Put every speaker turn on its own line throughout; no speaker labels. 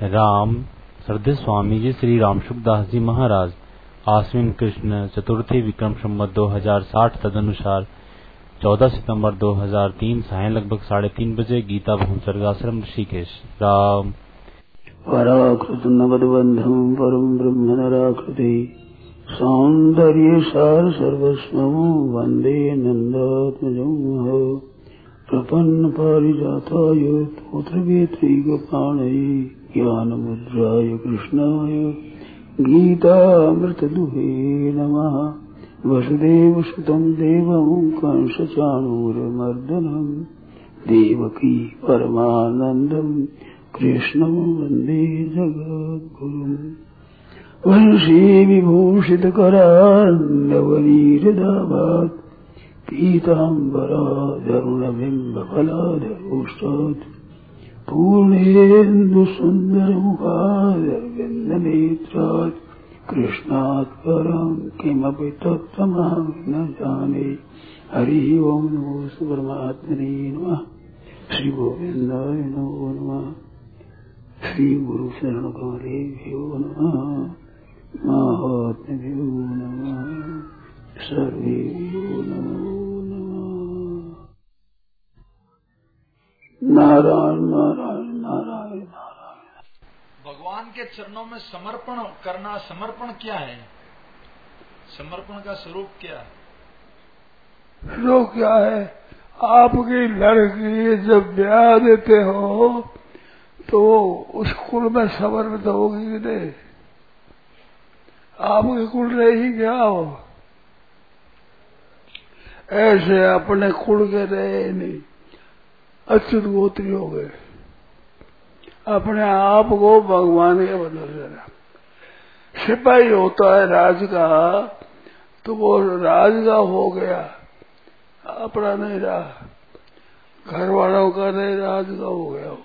राम श्रद्धेय स्वामी जी श्री रामसुखदास जी महाराज आश्विन कृष्ण चतुर्थी विक्रम संवत 2060 तदनुसार 14 सितंबर 2003 सायं लगभग 3:30 बजे गीता भवन स्वर्गाश्रम ऋषिकेश। राम
पराकृतनवद्बन्धं परं ब्रह्म नराकृति सौन्दर्य सार सर्वस्वं वन्दे नन्दात्मजं प्रपन्न पारिजाताय तोत्रवेत्रैकपाणये ज्ञानमुद्राय कृष्णाय गीतामृतदुहे नमः। वसुदेवसुतं देवं कंसचाणूरमर्दनं देवकी परमानन्दं कृष्णं वन्दे जगद्गुरुम्। वंशी विभूषितकरान्नवनीरदाभात् पीताम्बराधरुणबिम्बफलाधरोष्टात् पूर्णेन्दुसुन्दरमुखादरविन्दनेत्रात् कृष्णात् परं किमपि तत्त्वमहं न जाने। हरिः ओं नमो परमात्मने नमः। श्री गोविन्दाय नमो नमः। श्री गुरु शरण कमलेभ्यो नमः। महात्म्यो नमः। सर्वेभ्यो नमो नमः। नारायण नारायण नारायण नारायण।
भगवान के चरणों में समर्पण करना, समर्पण क्या है? समर्पण का स्वरूप क्या है?
स्वरूप क्या है? आपकी लड़की जब ब्याह देते हो तो उस कुल में समर्पित होगी कि नहीं? आपके कुल रही क्या हो? ऐसे अपने कुल के रहे नहीं, अच्युत गोत्री हो गए। अपने आप को भगवान के बदल देना। सिपाही होता है राज का, तो वो राज का हो गया, अपना नहीं रहा। घर वालों का नहीं, राज का हो गया। वो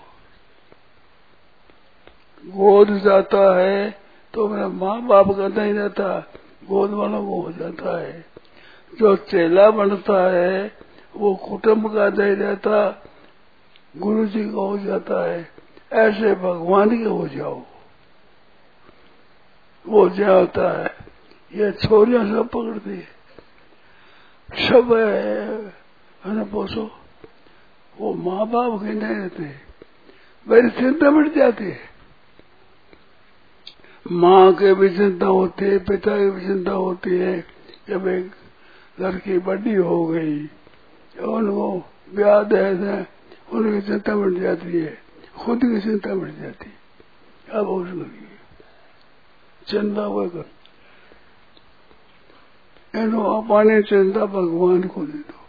गोद जाता है तो मेरा माँ बाप का नहीं रहता, गोद वालों को हो जाता है। जो चेला बनता है वो कुटुंब का नहीं रहता, गुरु जी का हो जाता है। ऐसे भगवान के हो जाओ, वो क्या होता है। ये छोरियां सब पकड़ती है, सब है पोसो, वो माँ बाप के नहीं रहते। मेरी चिंता मिट जाती है। माँ के भी चिंता होती है, पिता की भी चिंता होती है। जब एक लड़की बड़ी हो गई, उनको ब्याह दे दें, उनकी चिंता मिट जाती है, खुद की चिंता मिट जाती है। अब उसको चिंता वो कर, अपनी चिंता भगवान को दे दो।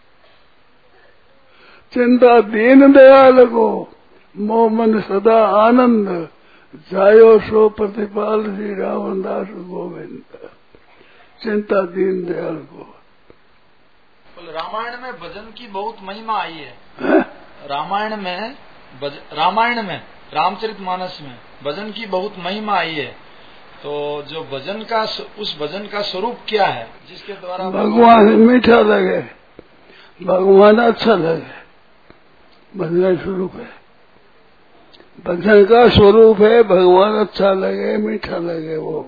चिंता दीन दयाल को, मोह मन सदा आनंद, जायो सो प्रतिपाल श्री रामदास गोविंद। चिंता दीन दयाल को।
रामायण में भजन की बहुत महिमा आई है। रामायण में रामचरितमानस में भजन की बहुत महिमा आई है। तो जो भजन का, उस भजन का स्वरूप क्या है जिसके द्वारा
भगवान मीठा लगे, भगवान अच्छा लगे, भजन का स्वरूप है। भजन का स्वरूप है भगवान अच्छा लगे, मीठा लगे। वो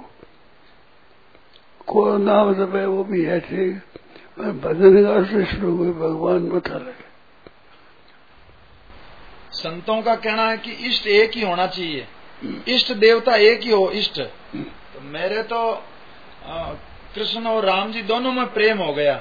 को नाम जपे वो भी है ठीक, भजन का स्वरूप है भगवान मीठा लगे।
संतों का कहना है कि इष्ट एक ही होना चाहिए, इष्ट देवता एक ही हो। इष्ट तो मेरे तो कृष्ण और राम जी दोनों में प्रेम हो गया।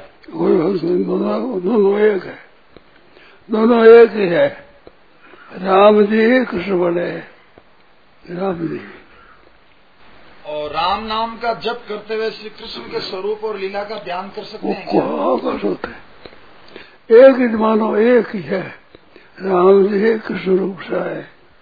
दोनों एक है, दोनों एक ही है। राम जी कृष्ण बने, राम जी।
और राम नाम का जप करते हुए श्री कृष्ण के स्वरूप और लीला का ध्यान कर सकते हैं क्या?
कर सकते। एक ही मानो, एक ही है। राम जी कृष्ण रूप से है।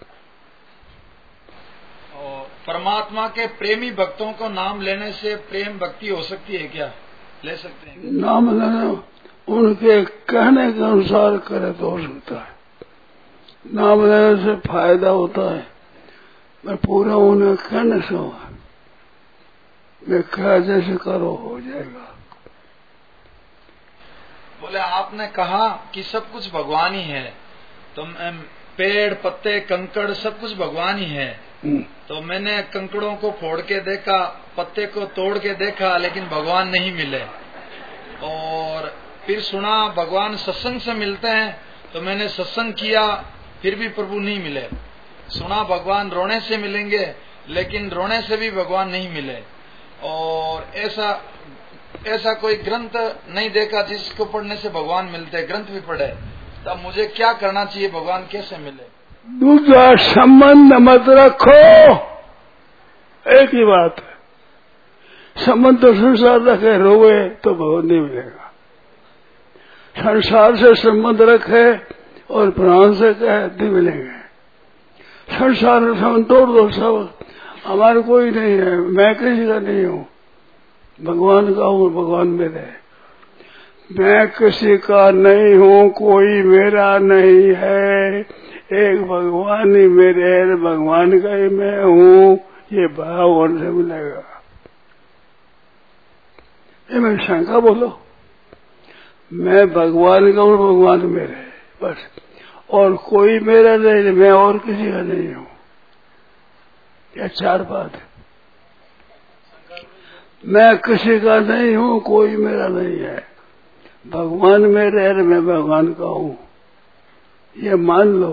और परमात्मा के प्रेमी भक्तों को नाम लेने से प्रेम भक्ति हो सकती है क्या? ले सकते हैं?
नाम लेना उनके कहने के अनुसार करे तो हो सकता है। नाम लेने से फायदा होता है, मैं पूरा उन्हें कहने से हूँ, मैं कहा जैसे करो हो जाएगा।
बोले आपने कहा कि सब कुछ भगवान ही है, तो पेड़ पत्ते कंकड़ सब कुछ भगवान ही है। तो मैंने कंकड़ों को फोड़ के देखा, पत्ते को तोड़ के देखा, लेकिन भगवान नहीं मिले। और फिर सुना भगवान सत्संग से मिलते हैं, तो मैंने सत्संग किया, फिर भी प्रभु नहीं मिले। सुना भगवान रोने से मिलेंगे, लेकिन रोने से भी भगवान नहीं मिले। और ऐसा कोई ग्रंथ नहीं देखा जिसको पढ़ने से भगवान मिलते। ग्रंथ भी पढ़े, तब मुझे क्या करना चाहिए, भगवान कैसे मिले?
दूसरा संबंध मत रखो, एक ही बात है। संबंध तो संसार रखे, रोवे तो भगवान नहीं मिलेगा। संसार से संबंध रखे और प्राण से कहे नहीं मिलेंगे। संसार में संबंध तोड़ दो, सब हमारे कोई नहीं है, मैं किसी का नहीं हूँ, भगवान का हूँ, भगवान मेरे। मैं किसी का नहीं हूँ, कोई मेरा नहीं है, एक भगवान ही मेरे है, भगवान का ही मैं हूँ। ये भाव होने से मिलेगा। ये मैं शंका बोलो, मैं भगवान का हूँ, भगवान मेरे है, बस। और कोई मेरा नहीं, मैं और किसी का नहीं हूँ। यह चार बात है। मैं किसी का नहीं हूँ, कोई मेरा नहीं है, भगवान मेरे है, मैं भगवान का हूँ, ये मान लो।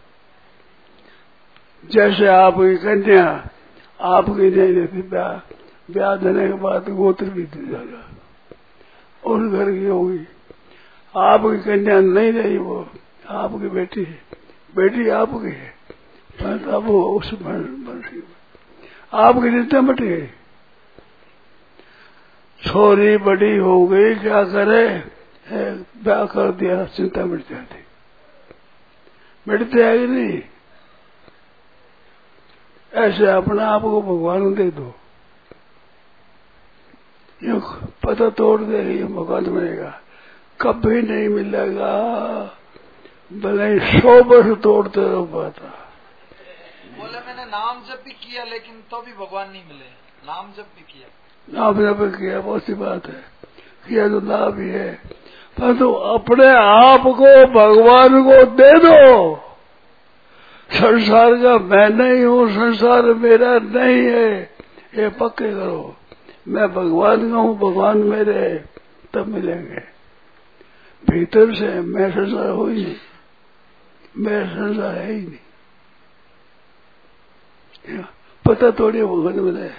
जैसे आपकी कन्या आपकी नहीं रहती, ब्याह देने के बाद गोत्र भी दे जाएगा, उस घर की होगी। आपकी कन्या नहीं रही, वो आपकी बेटी है, बेटी आपकी है, पर अब वो उस बंशी आपकी चिंता मट गई। छोरी बड़ी हो गई, क्या करे, ब्याह कर दिया, चिंता मिट जाती। मिटते है कि नहीं? ऐसे अपने आप को भगवान दे दो, ये पता तोड़ देगी, ये भगवान मिलेगा, कभी नहीं मिलेगा। भले 100 वर्ष तोड़ते रहो पता।
बोले मैंने नाम जप भी किया, लेकिन तो भी भगवान नहीं मिले। नाम जप भी किया,
नाम जप किया, बहुत सी बात है, किया तो लाभ भी है, पर तो अपने आप को भगवान को दे दो। संसार का मैं नहीं हूँ, संसार मेरा नहीं है, ये पक्के करो। मैं भगवान का हूँ, भगवान मेरे है, तब मिलेंगे। भीतर से मैं संसार हो ही नहीं, मैं संसार है ही नहीं, पता तोड़िए भगवान मिले।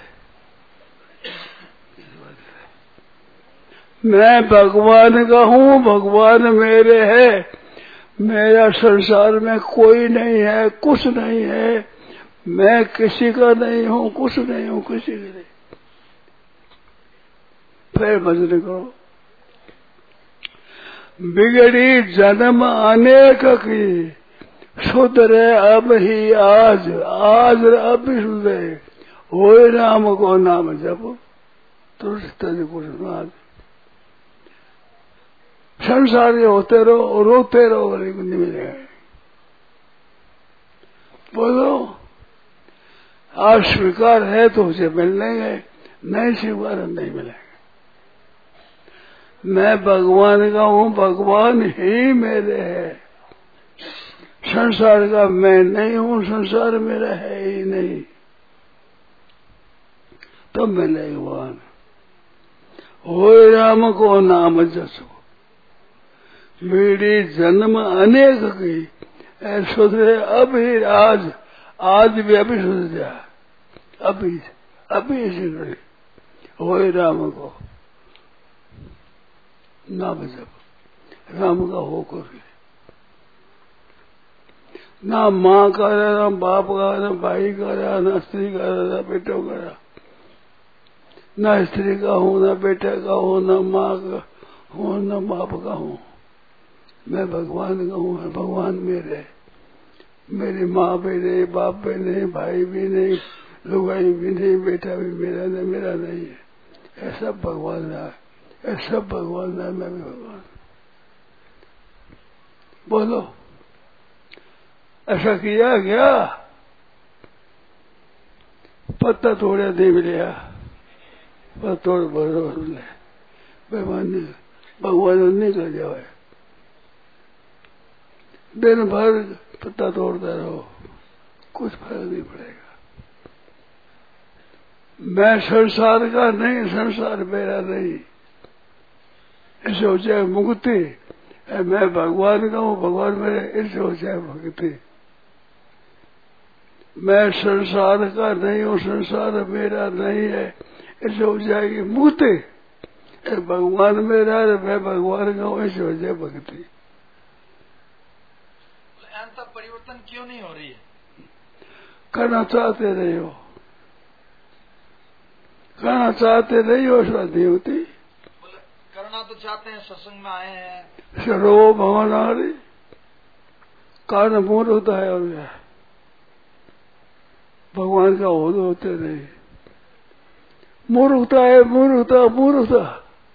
मैं भगवान का हूँ, भगवान मेरे है, मेरा संसार में कोई नहीं है, कुछ नहीं है, मैं किसी का नहीं हूँ, कुछ नहीं हूँ, किसी का नहीं। फिर भजन करो। बिगड़ी जन्म अनेक की, सुधरे अब ही आज, आज अब ही सुधरे, होए राम को नाम जपो, तुरस्त कुछ नाम। संसार के होते रहो और रोते रहो, लेकिन नहीं मिलेगा। बोलो, आज स्वीकार है तो उसे मिलने गए, नहीं स्वीकार नहीं मिलेगा। मैं भगवान का हूँ, भगवान ही मेरे है, संसार का मैं नहीं हूँ, संसार मेरा है ही नहीं, तब मिलेगा भगवान। होए राम को नाम जसो, मेरी जन्म अनेक की, सुधरे अब ही आज, आज भी अभी सुधर जा, अभी अभी सुधरे। होए राम को नाम जप, राम का होकर ना माँ का रहा, ना बाप का, ना भाई का रहा, ना स्त्री का रहा, ना बेटों का रहा, ना स्त्री का हूँ, ना बेटे का हूँ, ना माँ का हूँ, ना बाप का हूँ, मैं भगवान का हूँ, भगवान मेरे, मेरी माँ भी नहीं, बाप भी नहीं, भाई भी नहीं, लुगाई भी नहीं, बेटा भी मेरा नहीं, मेरा नहीं है, ऐसा भगवान है, ऐसा भगवान है, मैं भी भगवान। बोलो, ऐसा किया क्या? पत्ता तोड़ा नहीं मिलेगा, पत्ता तोड़ बरोबर मिले, भगवान नहीं कर जाए। दिन भर पत्ता तोड़ते रहो, कुछ फर्क नहीं पड़ेगा। मैं संसार का नहीं, संसार मेरा नहीं, ऐसे हो जाए मुक्ति। मैं भगवान का हूँ, भगवान मेरे, ऐसे हो जाए भक्ति। मैं संसार का नहीं हूँ, संसार मेरा नहीं है, ऐसे हो जाएगी मुक्ति। भगवान मेरा है, मैं भगवान का हूँ, ऐसे हो जाए भक्ति।
अंतर परिवर्तन क्यों नहीं हो रही है?
करना चाहते नहीं हो, करना चाहते नहीं हो, शांति नहीं होती।
करना तो चाहते हैं, सत्संग में आए हैं,
चलो भगवान आ रही, कारण मूल होता है, और क्या भगवान का होद होते नहीं। मूर्खता है, मूर्खता, मूर्खता।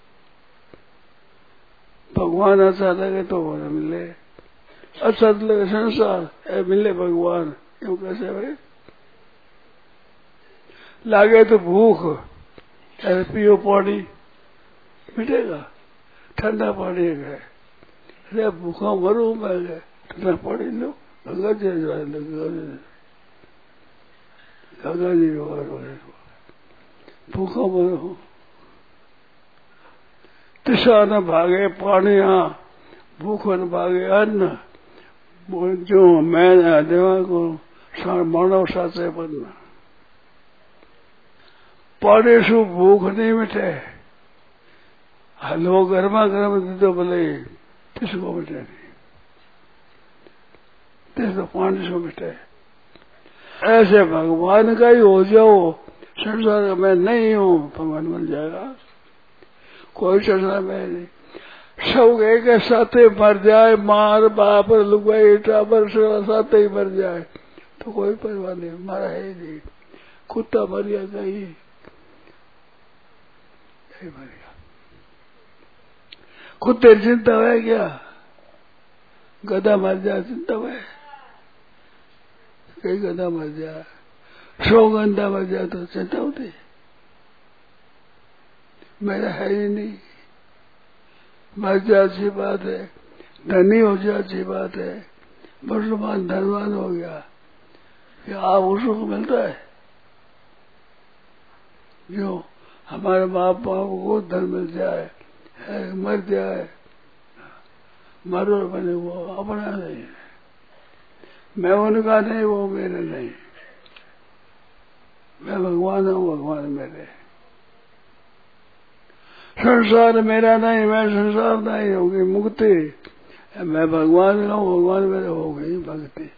भगवान अच्छा लगे तो वो न मिले, अच्छा लगे संसार मिले भगवान, क्यों कैसे भाई? लागे तो भूख, पियो पानी, मिटेगा। ठंडा पानी है, अरे भूखा मरू मैं, ठंडा पानी लो, गंगा जी गंगा जी भूखा मरो। तिशा न भागे पानिया, भूख न भागे अन्न, जो मैं देवा को मानव साचे बनना। पानी से भूख नहीं मिटे, हलवो गर्मा गर्म दे दो भले, किसको मिटे नहीं, दे दो पानी से मिटे। ऐसे भगवान का ही हो जाओ, संसार में नहीं हूँ, भगवान मिल जाएगा। कोई संसार में नहीं, सब एक साथ मर जाए, मार बाप लुगाई टाबर साथ ही मर जाए तो कोई परवाह नहीं, मरा है नहीं। कुत्ता मर गया कहीं, मर गया, कुत्ते चिंता है क्या? गधा मर जाए चिंता है, कई गधा मर जाए, 100 गंदा मर जाए तो चिंता होती। मेरा है ही नहीं, मर जाए अच्छी बात है, धनी हो जाए अच्छी बात है, मुसलमान धनवान हो गया, क्या आप उसको मिलता है? जो हमारे माँ बाप को धन मिल जाए, मर जाए, मरो बने, वो अपना नहीं है, मैं उनका नहीं, वो मेरे नहीं, मैं भगवान हूँ, भगवान मेरे। संसार मेरा नहीं, मैं संसार नहीं, होगी मुक्ति। मैं भगवान का हूँ, भगवान मेरे, हो गई भक्ति।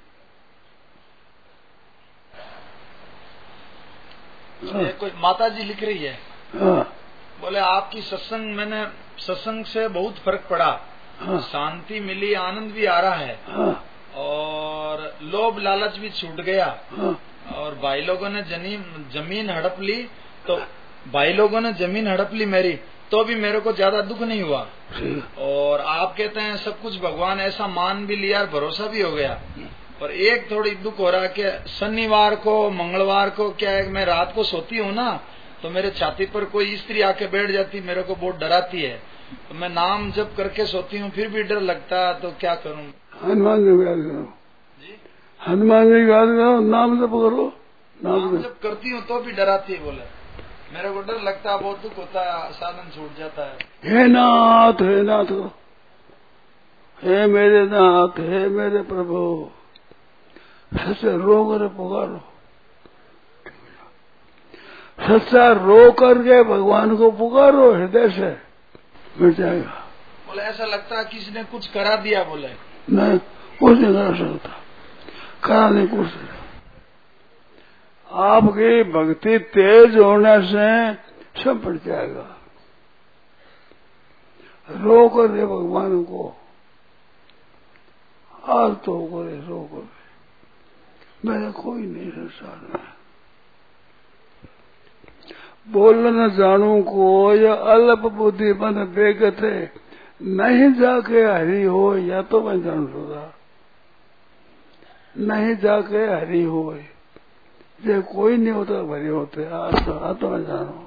कोई माता जी लिख रही है,
हाँ,
बोले आपकी सत्संग, मैंने सत्संग से बहुत फर्क पड़ा,
हाँ,
शांति मिली, आनंद भी आ रहा है,
हाँ,
और लोभ लालच भी छूट गया,
हाँ,
और भाई लोगों ने जमीन हड़प ली, तो भाई लोगों ने जमीन हड़प ली मेरी, तो भी मेरे को ज्यादा दुख नहीं हुआ। और आप कहते हैं सब कुछ भगवान, ऐसा मान भी लिया और भरोसा भी हो गया। और एक थोड़ी दुख हो रहा है कि शनिवार को, मंगलवार को क्या है, मैं रात को सोती हूँ ना, तो मेरे छाती पर कोई स्त्री आके बैठ जाती, मेरे को बहुत डराती है, तो मैं नाम जप करके सोती हूँ, फिर भी डर लगता है, तो क्या करूँ?
हनुमान जी याद करो जी, हनुमान जी याद करो, नाम जप करो।
नाम जप करती हूँ तो भी डराती है, बोले मेरे को डर लगता है, बहुत दुख होता है, साधन छूट जाता है।
हे नाथ, हे नाथ, हे मेरे नाथ, हे मेरे प्रभु, सच्चा रो कर पुकारो, सच्चा रो करके भगवान को पुकारो, हृदय से मिट जाएगा।
बोले ऐसा लगता है किसी ने कुछ करा दिया, बोले
नहीं, कुछ नहीं करा सकता, करा नहीं कुछ। आपकी भक्ति तेज होने से सब बढ़ जाएगा। रो कर दे भगवान को, आज तो करे, रो कर दे, मेरा कोई नहीं संसार में। बोल न जानू को या अल्प बुद्धि मन बेगत है, नहीं जाके हरि हो, या तो मैं जान सकता, नहीं जाके हरि हो, जो कोई नहीं होता भरे होते, तो मैं जानो,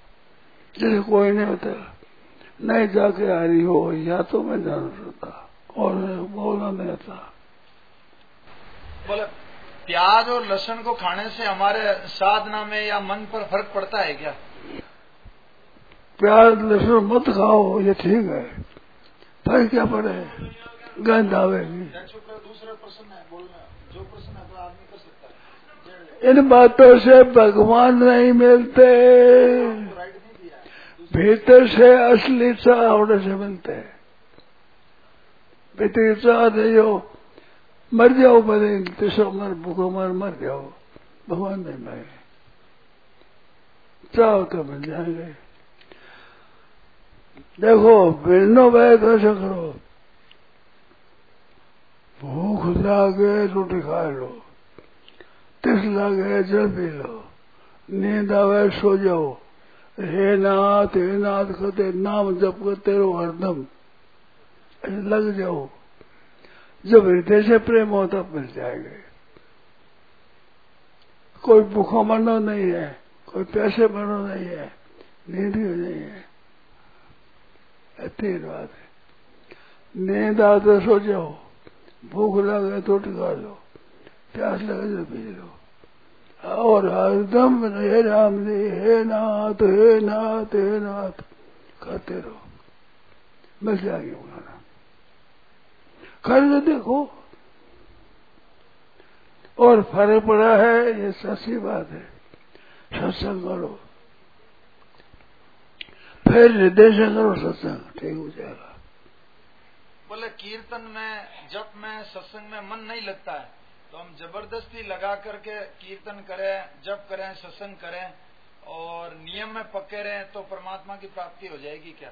जैसे कोई नहीं होता, नहीं जाके हरि हो, या तो मैं जान सकता और बोलना नहीं था।
बोले प्याज और लहसुन को खाने से हमारे साधना में या मन पर फर्क पड़ता है क्या?
प्याज लहसुन मत खाओ, ये ठीक है, पर क्या पड़े, गंध आवेगी।
दूसरा प्रश्न है, बोलना जो प्रश्न है तो आदमी कर सकता है।
इन बातों से भगवान नहीं मिलते, भीतर से असली चाह होने से मिलते हैं। भीतर चाह नहीं हो, मर जाओ, बने तीसरा मर भूखो मर जाओ, भगवान नहीं मिलेंगे। चाहो तो मिल जाएंगे। देखो मिलनो भाई तो ऐसा करो, भूख लागे रोटी खा लो, तिस लागे जल पी लो, नींद आवे सो जाओ, हे नाथ कहते नाम जप करते रहो हरदम, लग जाओ। जब हृदय से प्रेम हो तब मिल जाएंगे। कोई भूखा मरना नहीं है, कोई पैसे मरना नहीं है, नींद ही नहीं है। तीन बात है, नींद आते सो जाओ, भूख लगे तो टिका लो, प्यास लगे तो पी लो, और हरदम हे राम जी हे नाथ हे नाथ हे नाथ कहते रहो, मिल जाएगी उन्होंने। कर देखो, और फर्क पड़ा है, ये सच्ची बात है। सत्संग करो, फिर हृदय से करो सत्संग, ठीक हो जाएगा।
बोले कीर्तन में, जप में, सत्संग में मन नहीं लगता है, तो हम जबरदस्ती लगा करके कीर्तन करें, जप करें, सत्संग करें और नियम में पक्के रहें तो परमात्मा की प्राप्ति हो जाएगी क्या?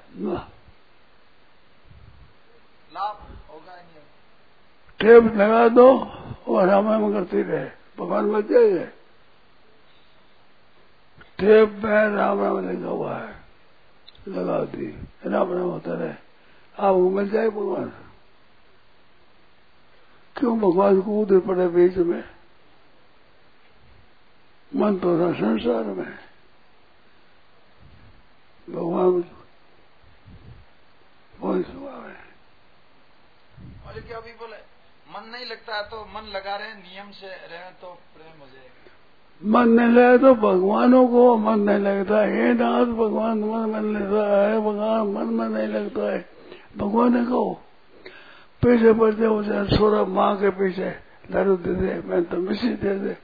लाभ होगा नहीं?
टेप लगा दो और रामायण करती रहे, भगवान बच जाएंगे। टेप में राम राम लिखा हुआ है, लगा दी, राम राम होता रहे, आपको मिल जाए भगवान। क्यों भगवान को उधर पड़े बीच में? मन तो था संसार में, भगवान कौन स्वभाव है।
और क्या अभी बोले मन नहीं लगता है तो मन लगा रहे, नियम से रहे तो प्रेम हो जाएगा।
मन नहीं लगे तो भगवानों को मन नहीं लगता है, नाथ भगवान मन लगता है, भगवान मन में नहीं लगता है, भगवान ने कहो पीछे पड़ जाओ, छोरा माँ के पीछे दारू दे दे, मैं तो मिसी दे दे,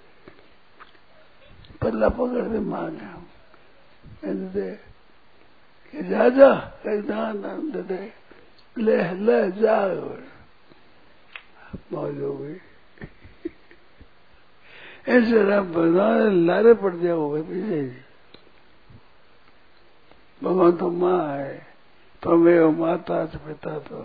पल्ला पकड़ दे माँ ने दे, जा दान दे दे, ले जा, मौज हो गई। ऐसे राम भगवान लारे पड़ जाओगे पीछे। भगवान तो माँ है, तमेव माता च पिता तो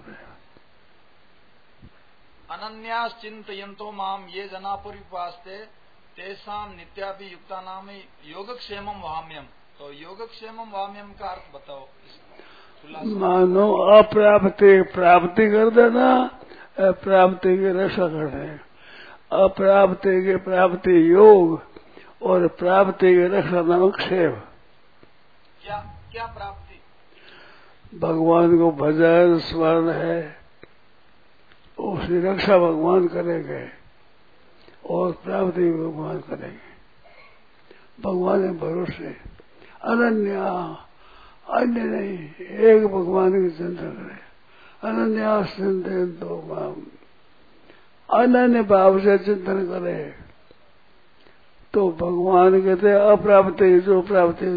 अनन्यास चिंतयन्तो माम ये जना परिपास्ते तेषाम नित्याभियुक्ता नाम योगक्षेमम वाम्यम। तो योगक्षेमम वाम्यम का अर्थ बताओ।
मानो अप्राप्ति प्राप्ति कर देना, अप्राप्ति की रक्षा कर देना, अप्राप्ति की प्राप्ति योग और प्राप्ति की रक्षा नाम क्षेम।
क्या क्या प्राप्ति?
भगवान को भजन स्मरण है, उसकी रक्षा भगवान करेंगे और प्राप्ति भी भगवान करेंगे। भगवान के भरोसे अनन्या, अन्य नहीं, एक भगवान की चिंता करे। अनन्या चिंतन तो माम, अनन्य भाव से चिंतन करे तो भगवान कहते अप्राप्ति जो प्राप्ति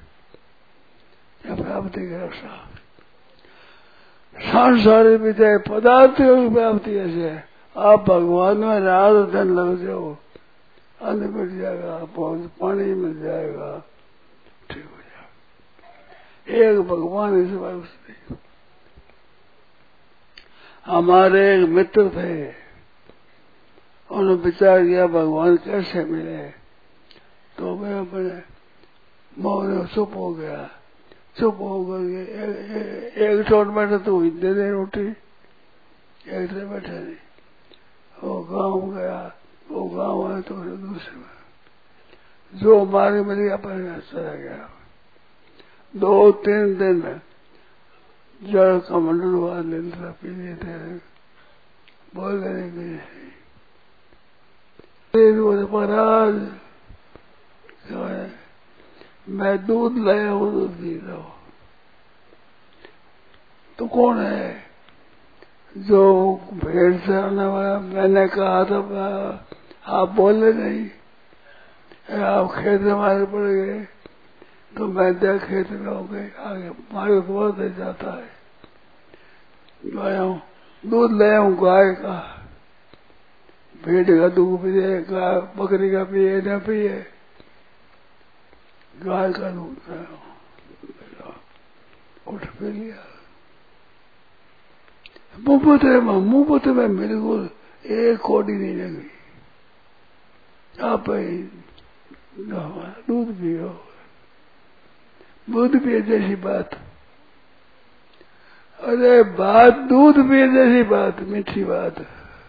प्राप्ति की रक्षा। सांसारिक विजय पदार्थों की प्राप्ति ऐसे आप भगवान में रात दिन लग जाओ, अन्न मिल जाएगा, पानी मिल जाएगा, ठीक हो जाएगा। एक भगवान इस बात। हमारे एक मित्र थे, उन्होंने विचार किया भगवान कैसे मिले, तो मैं अपने मौन चुप हो गया। चुप हो गए, एक चोट बैठे तो दे दे रोटी, एक से बैठे नहीं। वो गांव गया, वो गांव आया तो दूसरे में जो मार्ग मिल गया पर चला गया। 2-3 दिन जल का मंडल हुआ, लेता पी लेते बोल करेंगे महाराज मैं दूध लाया हूँ, दूध पी रहा हूँ। तो कौन है जो भेड़ से आने वाला? मैंने कहा था आप बोले नहीं, आप खेत में मारे पड़ गए, तो मैं देख खेत में हो गए, आगे मारे बहुत दे जाता है। लाया हूँ दूध, लाया हूँ गाय का, भेड़ का दूध पिए, गाय बकरी का पिए न पिए, गाय का दूध लाया हूँ, उठ पी लिया। मुफ्त में बिल्कुल एक कोड़ी नहीं लगी, आप दूध पियो, दूध पिए जैसी बात। अरे बात दूध पिए जैसी बात, मीठी बात।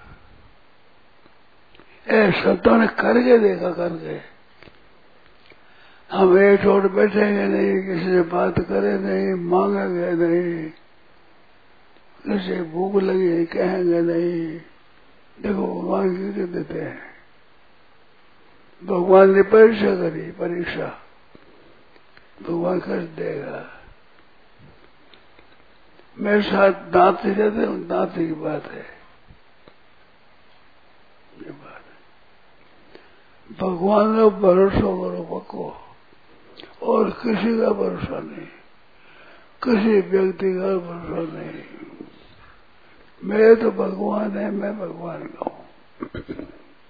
शब्दों ने करके देखा, करके हम एक छोड़ बैठेंगे नहीं, किसी से बात करें नहीं, मांगेंगे नहीं, किसी भूख लगी कहेंगे नहीं। देखो भगवान क्यों देते हैं, भगवान ने परीक्षा करी, परीक्षा भगवान कर देगा। मेरे साथ दांत से जाते हूँ, दांत की बात है, ये बात है। भगवान का भरोसा करो पक्को, और किसी का भरोसा नहीं, किसी व्यक्ति का भरोसा नहीं। मेरे तो भगवान है, मैं भगवान का हूँ।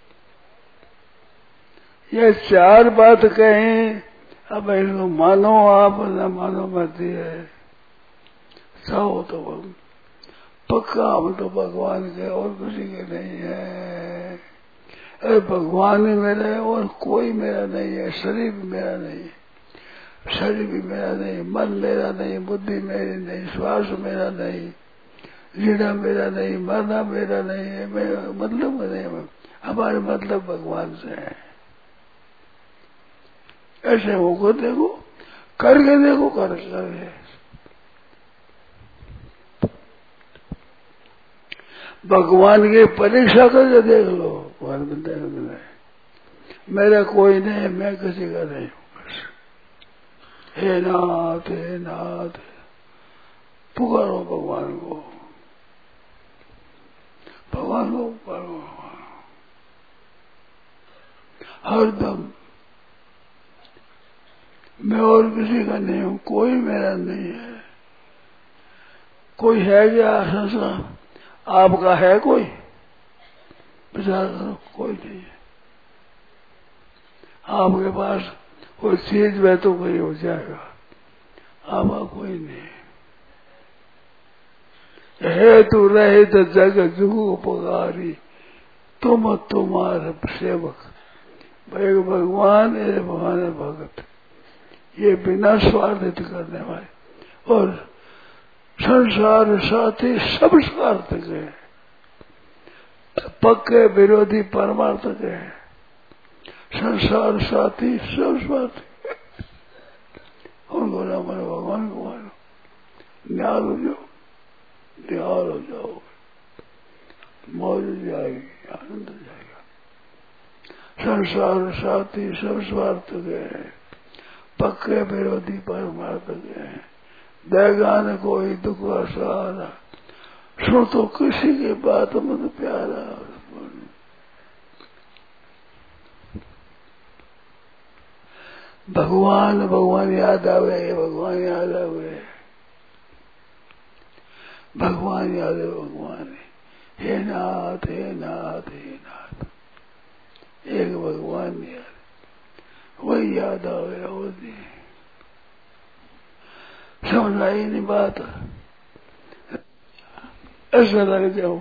ये चार बात कहें, अब इसको मानो आप न मानो मर्जी है। चाहो तो पक्का हम तो भगवान के और किसी के नहीं है। अरे भगवान ही मेरा है और कोई मेरा नहीं है। शरीर भी मेरा नहीं, शरीर भी मेरा नहीं, मन मेरा नहीं, बुद्धि मेरी नहीं, श्वास मेरा नहीं, जीना मेरा नहीं, मरना मेरा नहीं है। मेरा मतलब नहीं, हमारे मतलब भगवान से है। ऐसे होकर देखो, करके देखो, करके भगवान की परीक्षा करके देख लो। भगवान बताए मेरा कोई नहीं, मैं किसी का नहीं हूँ। हे नाथ, हे नाथ, पुकारो भगवान को, भगवान को पुकारो हरदम। मैं और किसी का नहीं हूँ, कोई मेरा नहीं है। कोई है क्या संसार? आपका है कोई? विचार करो, कोई नहीं है। आपके पास कोई चीज में तो कोई हो जाएगा, आपका कोई नहीं है। तू रहे तो जग जुगु उपकारी, तुम तुम्हारे सेवक। भाई भगवान है, भगवान है भगत, ये बिना स्वार्थित करने वाले। और संसार साथी सब स्वार्थक है, पक्के विरोधी परमार्थक है। संसार साथी सब स्वार्थी है। उनको ना मानो, भगवान को मानो, न्याल हो जाओ, न्याल हो जाओ, मौज जाएगी, आनंद जाएगा। संसार साथी सब स्वार्थक है, पक्के विरोधी परमार्थक है। देगा न कोई दुख सहारा, सुन तो किसी की बात मत प्यारा। भगवान भगवान याद आवे, भगवान याद आवे, भगवान याद है, भगवान हे नाथ, हे नाथ, हे नाथ। एक भगवान याद, वही याद आवे और नहीं। समझ आई नहीं बात? ऐसा लग जाओ,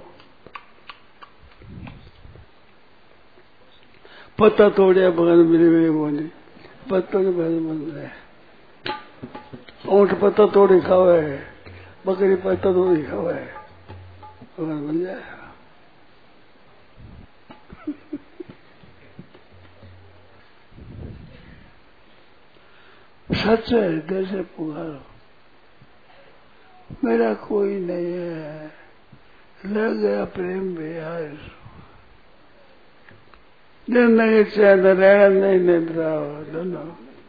पत्ता तोड़े बगल मेरे बोले, पत्ता के बगल बन रहे, ऊँट पत्ता तोड़े खावे है, बकरी पत्ता तोड़े खावे है, बगल बन जाएगा। सच है, हृदय से पुकारो, मेरा कोई नहीं है, लग गया प्रेम विहार नहीं चैन रहना नहीं निद्रा दोनों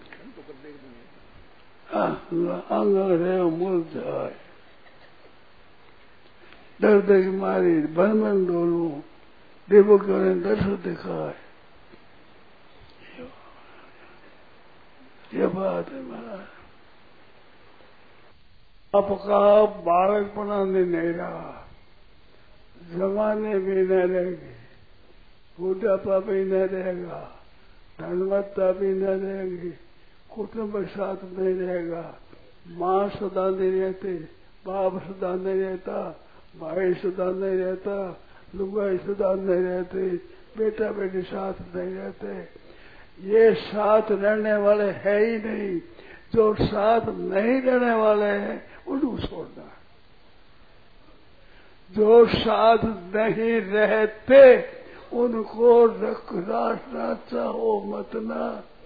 अंग रहे मूल जाए दर्द की मारी बन डोलू देवो के दर्शन दिखाए ये बात है महाराज आपका बालकपना नहीं रहा जमाने भी न रहेगी बुढ़ापा भी न रहेगा धनवत्ता भी न रहेगी कुटुंब साथ नहीं रहेगा माँ सदा नहीं रहती बाप सदा नहीं रहता भाई सदा नहीं रहता लुगाई सदा नहीं रहती बेटा बेटी साथ नहीं रहते ये साथ रहने वाले है ही नहीं जो साथ नहीं रहने वाले हैं उनको छोड़ना जो साथ नहीं रहते उनको रखना चाहो मत ना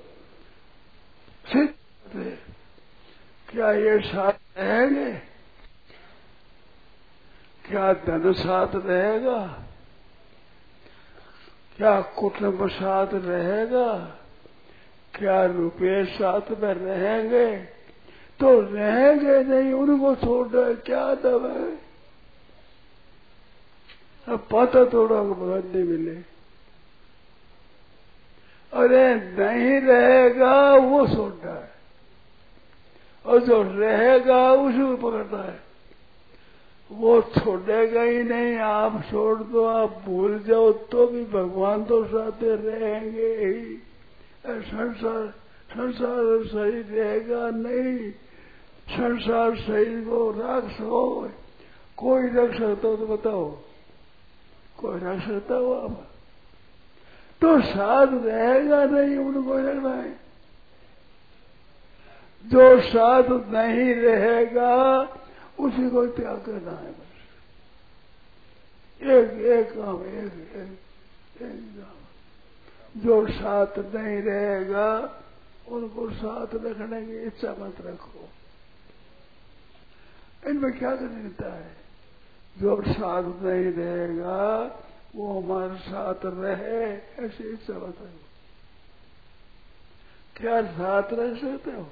क्या ये साथ रहेंगे क्या धन साथ रहेगा क्या कुटुंब साथ रहेगा क्या रुपये साथ में रहेंगे तो रहेंगे नहीं उनको छोड़ क्या दब है अब पता थोड़ा भगत नहीं मिले अरे नहीं रहेगा वो छोड़ता है और जो रहेगा उसी को पकड़ता है वो छोड़ेगा ही नहीं आप छोड़ दो आप भूल जाओ तो भी भगवान तो साथ रहेंगे ही संसार सही रहेगा नहीं संसार सही को रख सको कोई रख सकता हो तो बताओ कोई रख सकता हो आप तो साथ रहेगा नहीं उनको रखना है जो साथ नहीं रहेगा उसी को त्याग करना है बस एक काम एक काम जो साथ नहीं रहेगा उनको साथ रखने की इच्छा मत रखो इनमें क्या करता है जो साथ नहीं रहेगा वो हमारे साथ रहे ऐसी इच्छा मत रखो क्या साथ रह सकते हो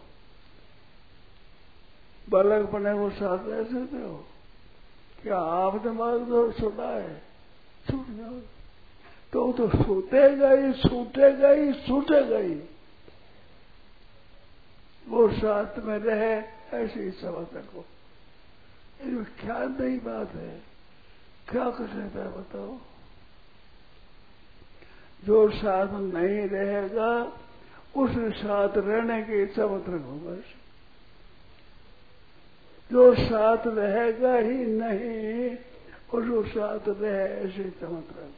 बालक बने वो साथ रह सकते हो क्या आपने मार्ग छोड़ा है छूट जाओ तो छूटेगा ही छूटेगा ही वो साथ में रहे ऐसी समझ रखो इसमें क्या नई बात है क्या कर सकता है बताओ जो साथ नहीं रहेगा उस साथ रहने की इच्छा मत रखो बस जो साथ रहेगा ही नहीं उसको साथ रहे ऐसे चमक रखो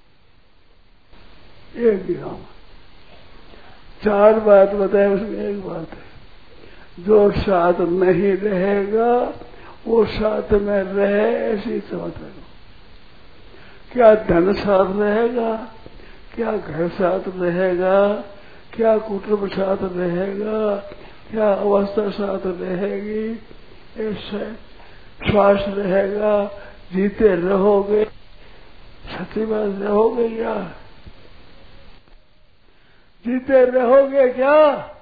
एक दिखाऊं चार बात बताए उसमें एक बात है जो साथ नहीं रहेगा वो साथ में रहे ऐसी समझ रखो क्या धन साथ रहेगा क्या घर साथ रहेगा क्या कुटुंब साथ रहेगा क्या अवस्था साथ रहेगी ऐसे श्वास रहेगा जीते रहोगे सच्ची बात रहोगे क्या जीते रहोगे क्या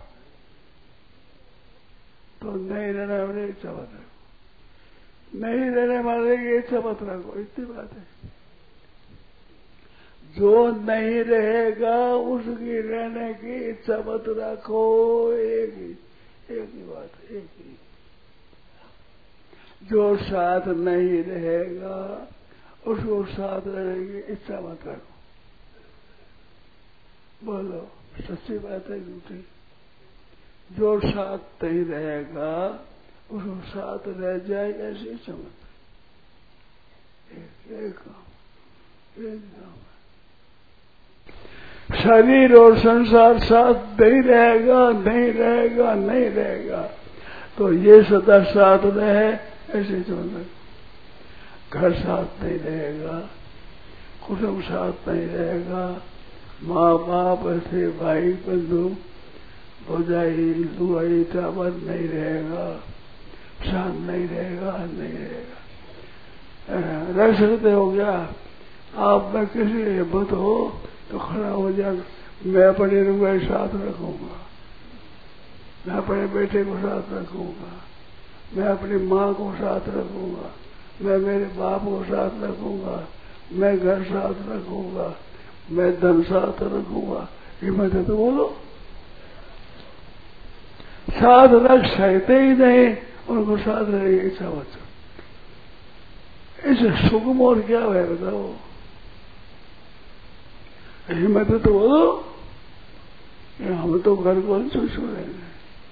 तो नहीं रहने वाले इच्छा मत रखो नहीं रहने वाले की इच्छा मत रखो इतनी बात है जो नहीं रहेगा उसकी रहने की इच्छा मत रखो एक ही बात एक ही जो साथ नहीं रहेगा उसको साथ रहने की इच्छा मत रखो बोलो सच्ची बात है झूठी जो साथ नहीं रहेगा उसको साथ रह जाए ऐसी समझ एक काम शरीर और संसार साथ नहीं रहेगा तो ये सदा साथ रहे ऐसे समझ घर साथ नहीं रहेगा कुटुंब साथ नहीं रहेगा माँ बाप ऐसे भाई बंधु भौजाई लुगाई टावर नहीं रहेगा साथ नहीं रहेगा रख सकते हो क्या? आप में किसी हिम्मत हो तो खड़ा हो जाए, मैं अपने रुपये साथ रखूंगा, मैं अपने बेटे को साथ रखूंगा, मैं अपनी माँ को साथ रखूंगा, मैं मेरे बाप को साथ रखूंगा, मैं घर साथ रखूंगा, मैं धन साथ रखूंगा। हिम्मत है तो बोलो। साथ रख सकते ही नहीं, उनको साथ रहने की इच्छा होती। इसे सुगम और क्या है बताओ? हिम्मत है तो बोलो। हम तो घर को छोड़ेंगे,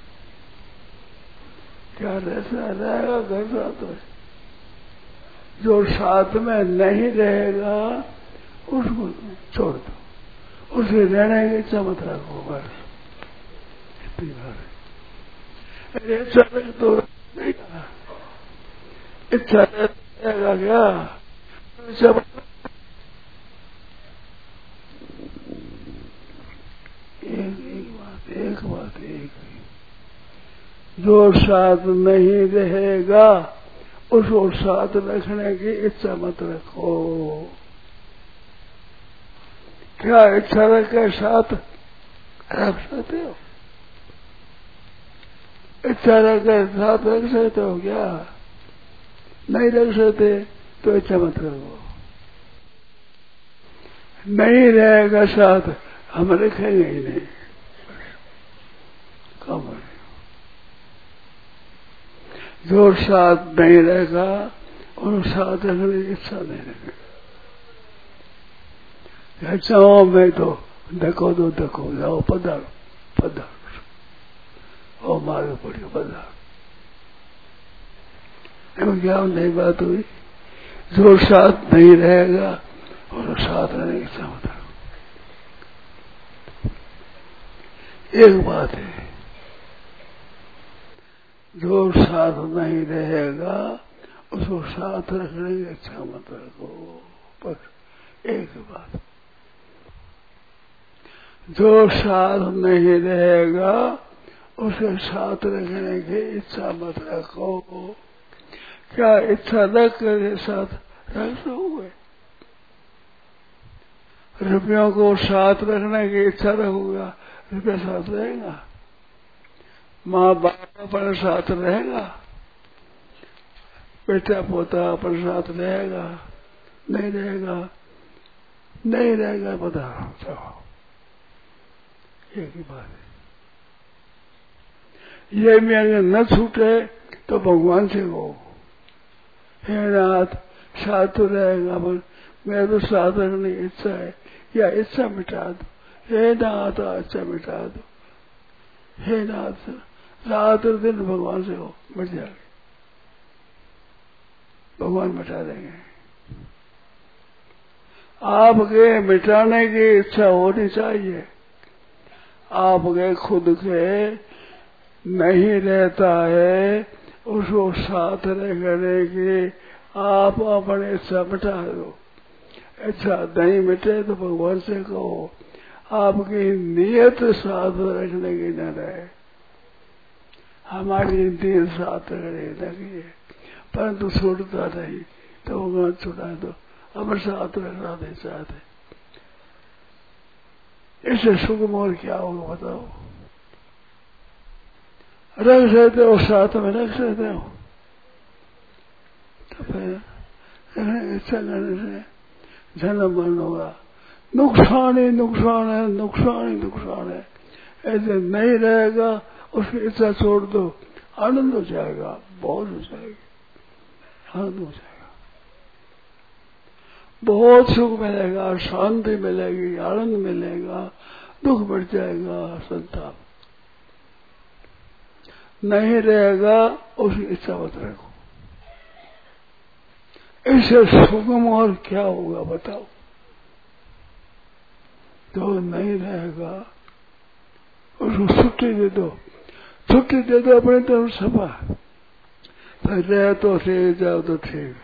क्या ऐसा रहेगा घर साथ में? जो साथ में नहीं रहेगा उसको छोड़ दो, उसे रहने की इच्छा मत रखो बस। इतनी बात है। इच्छा रख तो इच्छा रहेगा क्या? एक बात जो साथ नहीं रहेगा उसको साथ रखने की इच्छा मत रखो। क्या इच्छा रख के साथ रख सकते हो? इच्छा रख के साथ रख सकते हो क्या? नहीं रख सकते तो इच्छा मत रखो। नहीं रहेगा साथ, हम रखेंगे ही नहीं। कम है जो साथ नहीं रहेगा उन साथ रखने की इच्छा नहीं रहेगी। चाहो मैं तो धक्को दो, धक्को जाओ, पधारो पधारो और मारो पड़ियो पधारो। क्या नई बात हुई? जो साथ नहीं रहेगा और साथ रहने की इच्छा मत रखो। एक बात है, जो साथ नहीं रहेगा उसको साथ रखने की इच्छा मत रखो। बस एक बात। जो साथ नहीं रहेगा उसे साथ रखने की इच्छा मत रखो। क्या इच्छा रख कर साथ रख सकोगे? रुपयों को साथ रखने की इच्छा रखोगा, रुपया साथ रहेगा? माँ बाप अपने साथ रहेगा? बेटा पोता अपने साथ रहेगा? नहीं रहेगा। नहीं रहेगा पता चलो। एक ही बात है। ये में अगर न छूटे तो भगवान से वो हे नाथ साथ तो रहेगा, पर मेरा तो साथ रखने की इच्छा है, या इच्छा मिटा दो। हे नाथ इच्छा मिटा दो। हे नाथ रात और दिन भगवान से हो, मिट जाएगा। भगवान मिटा देंगे। आपके मिटाने की इच्छा होनी चाहिए। आपके खुद के नहीं रहता है उसको साथ रखने की आप अपने इच्छा मिटा दो। इच्छा नहीं मिटे तो भगवान से कहो आपकी नियत साथ रखने की न रहे, हमारी नीयत साथ रखने लगी है, परंतु छूटता नहीं तो भगवान छुड़ा दो, अब साथ रखना नहीं चाहते। इससे सुगम और क्या होगा बताओ? रख सकते हो, साथ में रख सकते हो, तो फिर इच्छा करने से जन्म मरण होगा। नुकसान ही नुकसान है, नुकसान ही नुकसान है। ऐसे नहीं रहेगा, उसकी इच्छा छोड़ दो, आनंद हो जाएगा, बहुत हो जाएगा, आनंद हो जाएगा, बहुत सुख मिलेगा, शांति मिलेगी, आनंद मिलेगा, दुख बढ़ जाएगा, संताप नहीं रहेगा, उसकी इच्छा मत रखो। इससे सुगम और क्या होगा बताओ? जो नहीं रहेगा उसको छुट्टी दे दो, छुट्टी दे दो अपने तरफ सफा, फिर रहे तो ठीक, जाओ तो ठीक,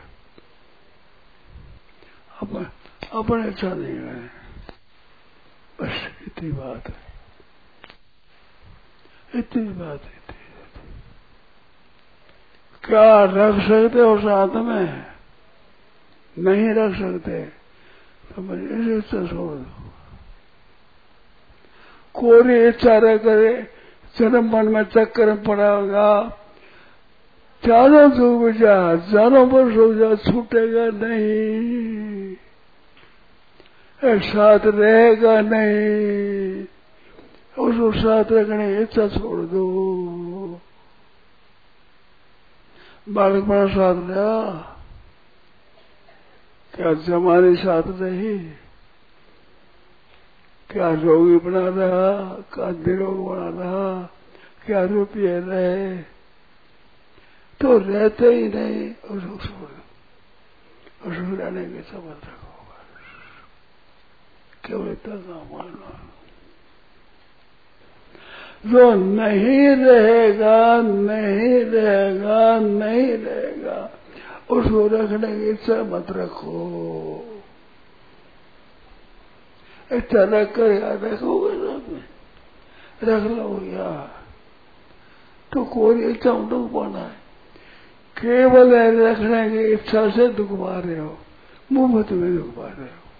अपने इच्छा नहीं है। बस इतनी बात है, इतनी बात है। क्या रख सकते हो साथ में? नहीं रख सकते तो मेरी इच्छा छोड़ दो। कोई इच्छा न करे, जन्म मन में चक्कर में पड़ा होगा, चारों डूब जा, हजारों वर्ष हो जा, छूटेगा नहीं, एक साथ रहेगा नहीं। उसको साथ रखने की इच्छा छोड़ दो। बालक बड़ा साथ रहा, क्या जमाने साथ रही, क्या रोगी बना रहा, क्या निरोग बना रहा, क्या रुपये रहे, तो रहते ही नहीं। उसको छोड़ दो, उसको रहने के समझ रखो, केवल इतना काम मानना। जो नहीं रहेगा, नहीं रहेगा, नहीं रहेगा, उसको रखने की इच्छा मत रखो। इच्छा रख कर याद रखोगे ना, रख लो यार, तो कोई इच्छा दुख पाना है। केवल रखने की इच्छा से दुख पा रहे हो, मुफ्त में दुख पा रहे हो।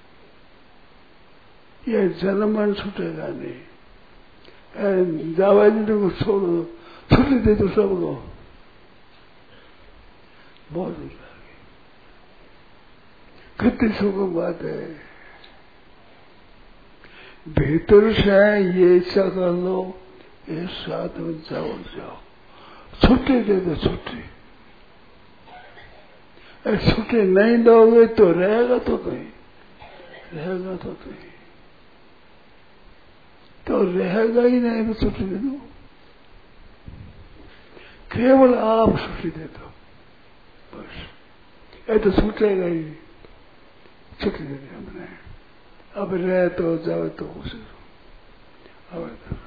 ये जन्म मन छूटेगा नहीं। जावा जी को छोड़ दो, छुट्टी दे दो सबको, बहुत कितनी सुख बात है। भीतर से ये इच्छा कर लो, ये साथ में जाओ, छुट्टी दे दो, छुट्टी। छुट्टी नहीं दोगे तो रहेगा तो नहीं, रहेगा तो नहीं, तो रहेगा ही नहीं। तो छुट्टी दे दो, केवल आप छुट्टी दे दो बस। ये तो छूटेगा ही, छुट्टी दे दी हमने। अब रहे तो जाओ तो उसे अब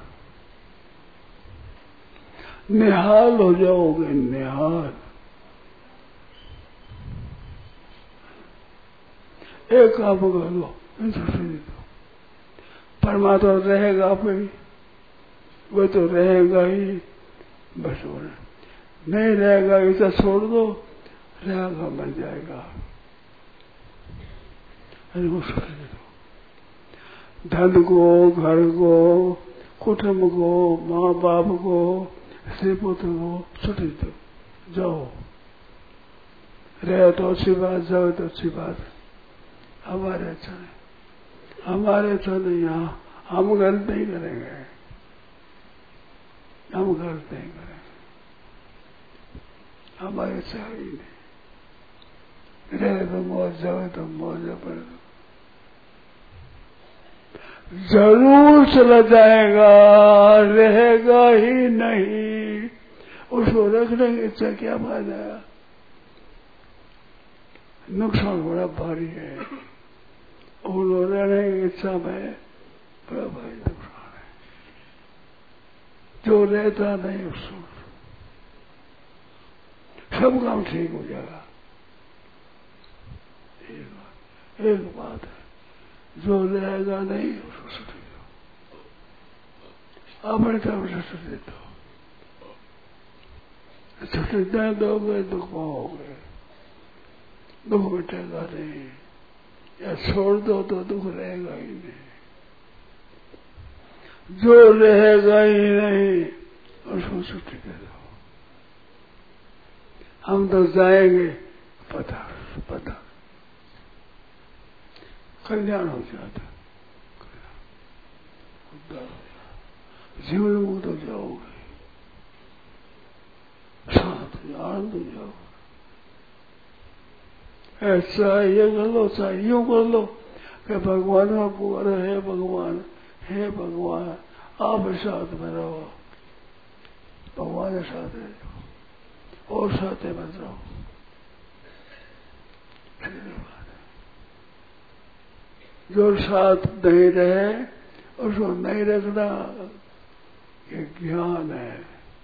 निहाल हो जाओगे, निहाल। एक काम कर लो, छुट्टी दे दो। परमात्मा रहेगा आप ही, वो तो रहेगा ही, बस वो नहीं रहेगा इसे छोड़ दो, रहेगा मर जाएगा। वो छुट्टी दे दो। धन को, घर को, कुटुंब को, माँ बाप को, स्त्री पुत्र को छुट्टी दो, जाओ। रहे तो अच्छी बात, जाओ तो अच्छी बात। हमारे अच्छा नहीं, हमारे अच्छा नहीं, यहाँ हम गलत नहीं करेंगे, हम गलत नहीं करेंगे, हमारे अच्छा ही नहीं। रहे तो मौज, जाओ तो मौज पर जरूर चला जाएगा, रहेगा ही नहीं। उसको रखने की इच्छा क्या फायदा है, नुकसान बड़ा भारी है। उनको रहने की इच्छा में बड़ा भारी नुकसान है। जो रहता नहीं उसको सब काम ठीक हो जाएगा। एक बात है, जो रहेगा नहीं उसको छुट्टी दो, अपने तरफ से छुट्टी दो। छुट्टी नहीं दोगे दुख पाओगे, दुख मिटेगा नहीं। या छोड़ दो तो दुख रहेगा ही नहीं, जो रहेगा ही नहीं उसको छुट्टी दे दो। हम तो जाएंगे पता कल्याण हो जाता, जीवन मुक्त हो जाओगे, शांत आनंद हो जाओगे। ऐसा ये कर लो, चाहे यूं कर लो कि भगवान में पुकारो, हे भगवान, हे भगवान, आप साथ में रहो, भगवान के साथ रहो और साथ में रहो। जो साथ नहीं रहे उसको नहीं रखना, ये ज्ञान है।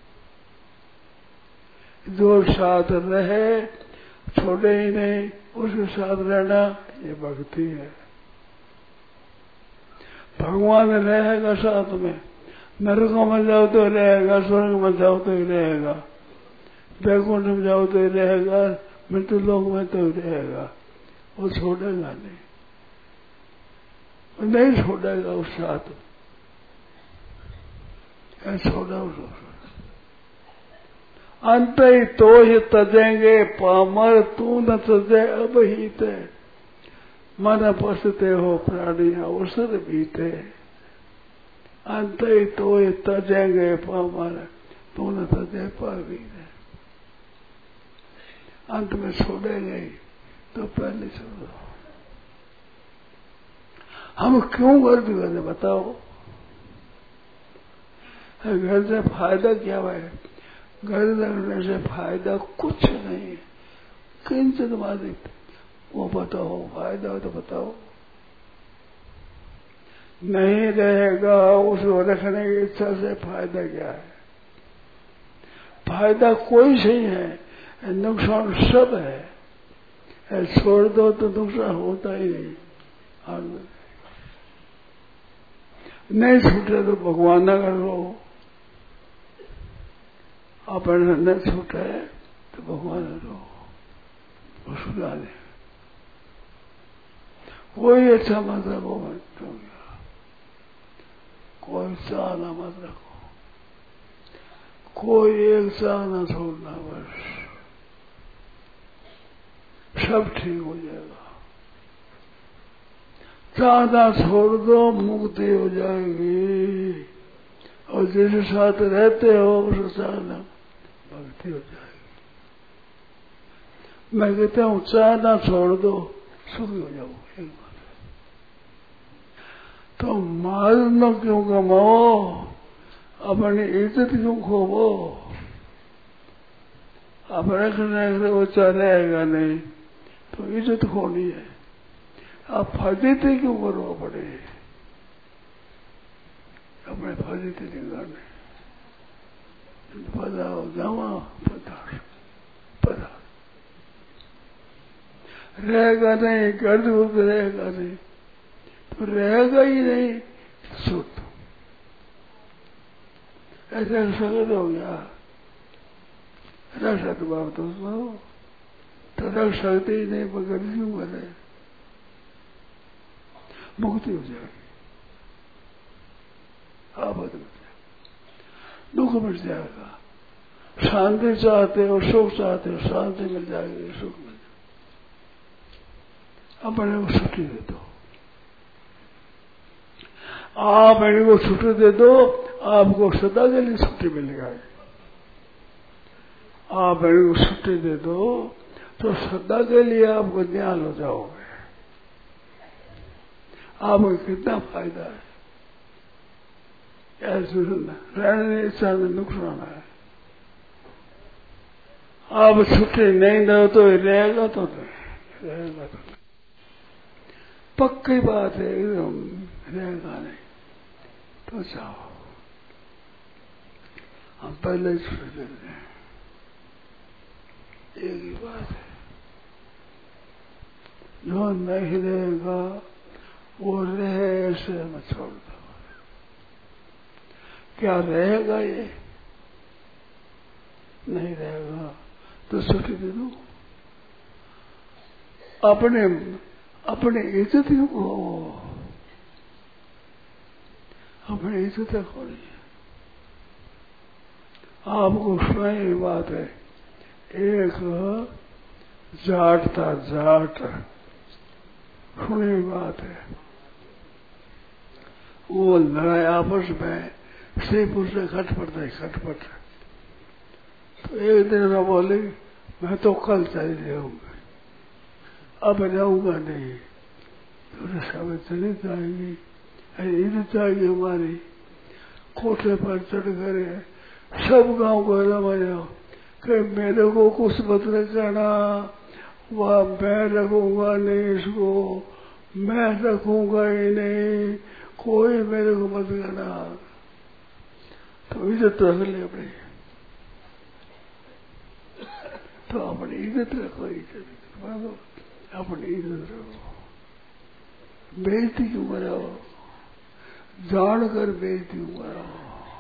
जो साथ रहे, छोड़े ही नहीं, उसके साथ रहना ये भक्ति है। भगवान रहेगा साथ में, नरकों में जाओ तो रहेगा, स्वर्ग में जाओ तो ही रहेगा, वैकुंठ में जाओ तो ही रहेगा, मृत्यु लोक में तो ही रहेगा। वो छोड़ेगा नहीं, नहीं छोड़ेगा उस साथ, छोड़ा उसको। अंत ही तो ही तजेंगे पामर, तू न तजे अब ही ते, मन पसते हो प्राणी अवसर बीते। अंत ही तो ही तजेंगे पामर, तू न तजे पर बीते। अंत में छोड़ेंगे तो पहले छोड़ो। हम क्यों गर्द करते बताओ? घर से फायदा क्या है? घर रखने से फायदा कुछ नहीं, किंचित मादिक। वो बताओ फायदा हो तो बताओ। नहीं रहेगा उसको रखने की इच्छा से फायदा क्या है? फायदा कोई नहीं है, नुकसान सब है। छोड़ दो तो नुकसान होता ही नहीं। नहीं छूटे तो भगवान न करो, अपने न छूटे तो भगवान करो, सुना दे। कोई अच्छा मत रखो, कोई चाहना मत रखो, कोई एक चाहना छोड़ना, बस सब ठीक हो जाएगा। चाहना छोड़ दो, मुक्ति हो जाएगी। और जिसके साथ रहते हो उसके चाहना भक्ति हो जाएगी। मैं कहता हूँ चाहना छोड़ दो, सुखी हो जाओ। एक बात तो मारना क्यों कमाओ, अपनी इज्जत क्यों खोवो? अब रखने वो चलेगा नहीं तो इज्जत खोनी है। आप फजीते क्यों करो अपने फजीते नहीं करने। पधाओ जावा पधार रहेगा नहीं, गर्द उर्द रहेगा नहीं तो रहेगा ही नहीं। सुट ऐसा सगत हो गया, रख सकते बाप तो रख सकते ही नहीं, मगर क्यों करे? मुक्ति हो जाएगी, आबाद हो जाएगी, दुख मिट जाएगा। शांति चाहते हो, सुख चाहते हो, शांति मिल जाएगी, सुख मिल जाएगा। अपने को छुट्टी दे दो, आप इनको छुट्टी दे दो, आपको सदा के लिए छुट्टी मिल जाएगी। आप इनको छुट्टी दे दो तो सदा के लिए आपको ज्ञान हो जाओगे। आपको कितना फायदा है? रहने इच्छा में नुकसान है। आप छुट्टी नहीं दो तो रहेगा तो रहेगा तो पक्की बात है, एकदम रहेगा नहीं तो जाओ। हम पहले ही छुट्टी देते हैं, एक ही बात है। जो नहीं रहेगा वो रहे ऐसे मत छोड़ दो। क्या रहेगा? ये नहीं रहेगा तो छुट्टी दे दो। अपने इज्जत को, अपनी इज्जत खोनी। आपको सुनाई बात है, एक जाट था, जाट सुनी बात है। वो लड़ाई आपस में स्त्री पुरुष से खटपट है, खटपट। तो एक दिन वो बोले मैं तो कल चली जाऊंगा, अब जाऊंगा नहीं। तो सब चली जाएगी, इज्जत जाएगी हमारी। कोठे पर चढ़ कर सब गांव को रमाया कि मेरे को कुछ मत कहना, वह मैं रखूंगा नहीं, इसको मैं रखूंगा ही नहीं, कोई मेरे को मत कहना। तो इज्जत रख ले अपनी, तो अपनी इज्जत रखो, इज्जत अपनी इज्जत रखो। बेइज्जती क्यों कराओ? जान कर बेइज्जती क्यों कराओ?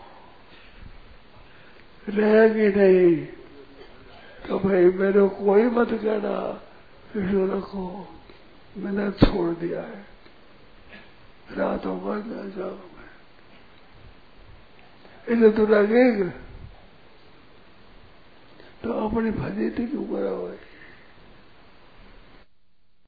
रहेगी नहीं तो भाई मेरे कोई मत कहना, इसको रखो। मैंने छोड़ दिया है, रातों भर न जाओ मैं, इसे तो लगेगा तो अपनी फजीती क्यों करा हुआ है?